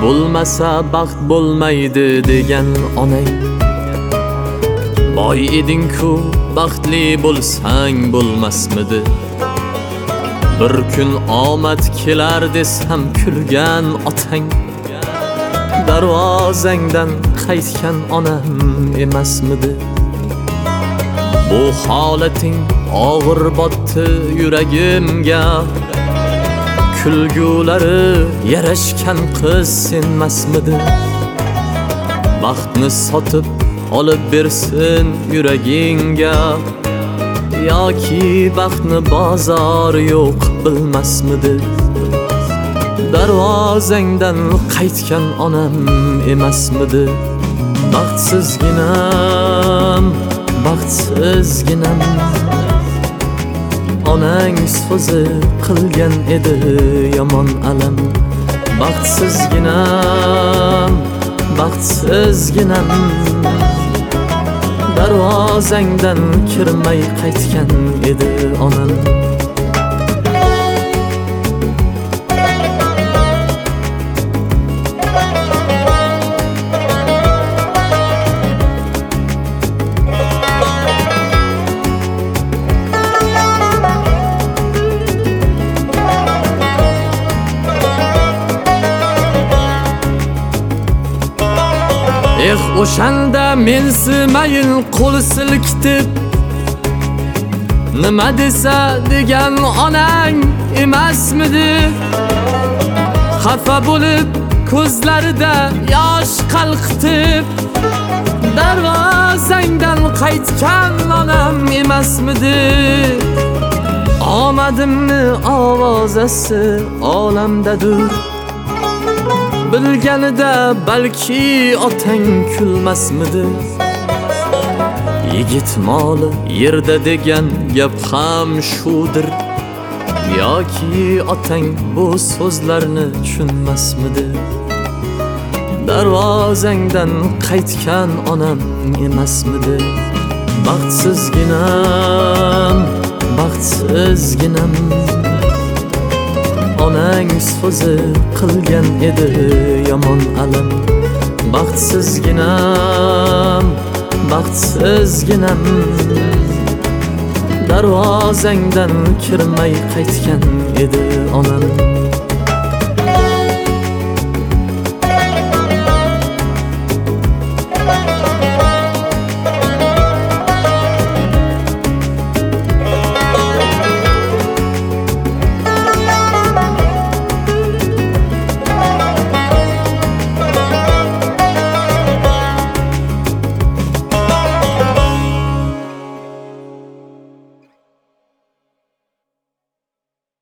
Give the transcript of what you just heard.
bo'lmasa baxt bo'lmaydi degan onang. Boy eding-ku, baxtli bo'lsang bo'lmasmidi? Bir kun omad kelar desam kulgan otang. Darvozangdan qaytgan onam emasmidi? Bu holating og'ir botdi yuragimga. Kulgulari yarashgan qiz senmasmidi? Baxtni sotib olib bersin yuragingga, yoki baxtni bozor yo'q bilmasmidi? Darvozangdan qaytgan onam emasmidi? Baxtsizginam, baxtsizginam, onang so'zi qilgan edi yomon alam. Baxtsizginam, baxtsizginam, darvozangdan kirmay qaytgan edi onam. O'shanda mensimayin qo'l silkitib, nima desa degan onang emasmidi? Xafa bo'lib ko'zlarida yosh qalqitib, darvozangdan qaytgan onam emasmidi? Omadimni ovozasi olamdadir, bilganida balki otang kulmasmidi? Yigit moli yerda degan gap ham shudir, yoki otang bu so'zlarni tushunmasmidi? Darvozangdan qaytgan onam emasmidi? Baxtsizginam, baxtsizginam, onang so'zi qilgan edi yomon alam. Baxtsizginam, baxtsizginam, darvozangdan kirmay qaytgan edi onam.